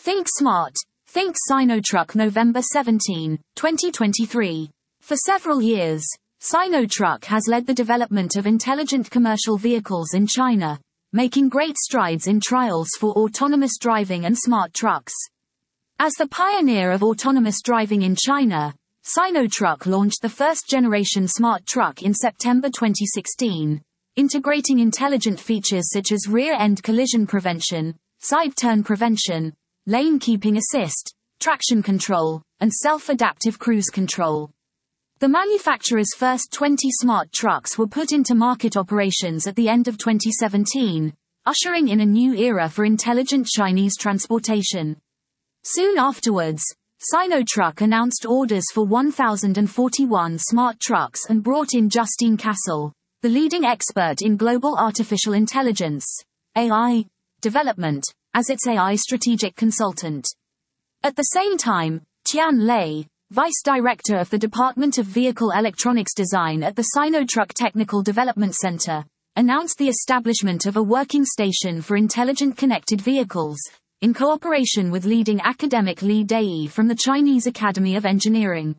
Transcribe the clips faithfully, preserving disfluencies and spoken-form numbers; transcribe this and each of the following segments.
Think smart. Think Sinotruk. November seventeenth, twenty twenty-three. For several years, Sinotruk has led the development of intelligent commercial vehicles in China, making great strides in trials for autonomous driving and smart trucks. As the pioneer of autonomous driving in China, Sinotruk launched the first-generation smart truck in September twenty sixteen, integrating intelligent features such as rear-end collision prevention, side-turn prevention, lane-keeping assist, traction control, and self-adaptive cruise control. The manufacturer's first twenty smart trucks were put into market operations at the end of twenty seventeen, ushering in a new era for intelligent Chinese transportation. Soon afterwards, Sinotruk announced orders for one thousand forty-one smart trucks and brought in Justine Cassel, the leading expert in global artificial intelligence, A I, development, as its A I strategic consultant. At the same time, Tian Lei, Vice Director of the Department of Vehicle Electronics Design at the Sinotruk Technical Development Center, announced the establishment of a working station for intelligent connected vehicles, in cooperation with leading academic Li Dai from the Chinese Academy of Engineering.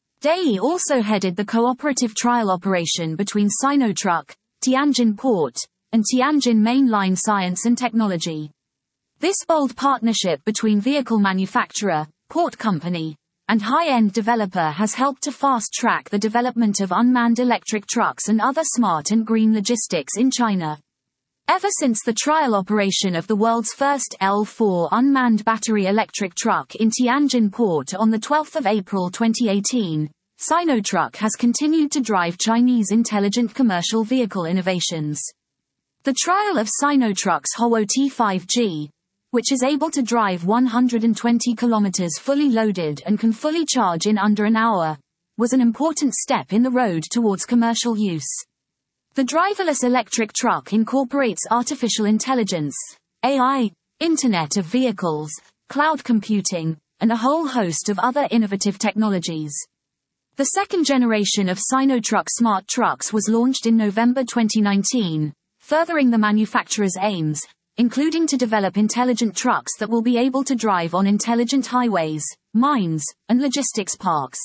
Dai also headed the cooperative trial operation between Sinotruk, Tianjin Port, and Tianjin Mainline Science and Technology. This bold partnership between vehicle manufacturer, port company, and high-end developer has helped to fast-track the development of unmanned electric trucks and other smart and green logistics in China. Ever since the trial operation of the world's first L four unmanned battery electric truck in Tianjin Port on the twelfth of April twenty eighteen, Sinotruk has continued to drive Chinese intelligent commercial vehicle innovations. The trial of Sinotruk's Howou T five G, which is able to drive one hundred twenty kilometers fully loaded and can fully charge in under an hour, was an important step in the road towards commercial use. The driverless electric truck incorporates artificial intelligence, A I, Internet of Vehicles, cloud computing, and a whole host of other innovative technologies. The second generation of Sinotruk smart trucks was launched in November twenty nineteen, furthering the manufacturer's aims, including to develop intelligent trucks that will be able to drive on intelligent highways, mines, and logistics parks.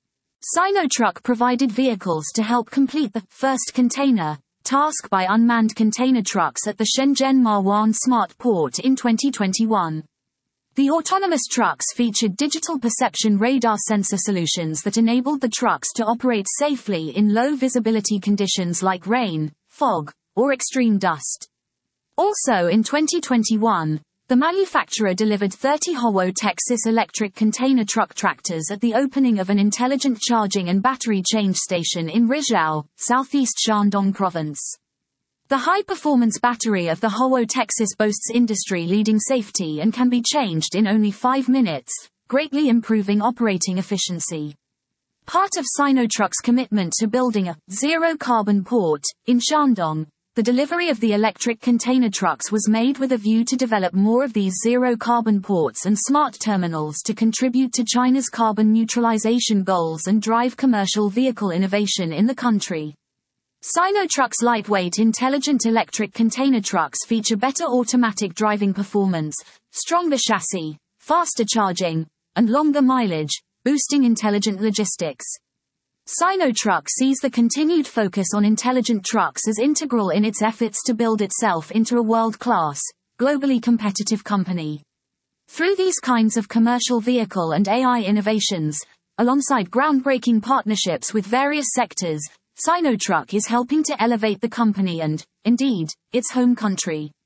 Sinotruk provided vehicles to help complete the first container task by unmanned container trucks at the Shenzhen Mawan Smart Port in twenty twenty-one. The autonomous trucks featured digital perception radar sensor solutions that enabled the trucks to operate safely in low visibility conditions like rain, fog, or extreme dust. Also in twenty twenty-one, the manufacturer delivered thirty Howou Texas electric container truck tractors at the opening of an intelligent charging and battery change station in Rizhao, southeast Shandong province. The high-performance battery of the Howou Texas boasts industry-leading safety and can be changed in only five minutes, greatly improving operating efficiency. Part of Sinotruk's commitment to building a zero-carbon port in Shandong, the delivery of the electric container trucks was made with a view to develop more of these zero-carbon ports and smart terminals to contribute to China's carbon neutralization goals and drive commercial vehicle innovation in the country. Sinotruk's lightweight intelligent electric container trucks feature better automatic driving performance, stronger chassis, faster charging, and longer mileage, boosting intelligent logistics. Sinotruk sees the continued focus on intelligent trucks as integral in its efforts to build itself into a world-class, globally competitive company. Through these kinds of commercial vehicle and A I innovations, alongside groundbreaking partnerships with various sectors, Sinotruk is helping to elevate the company and, indeed, its home country.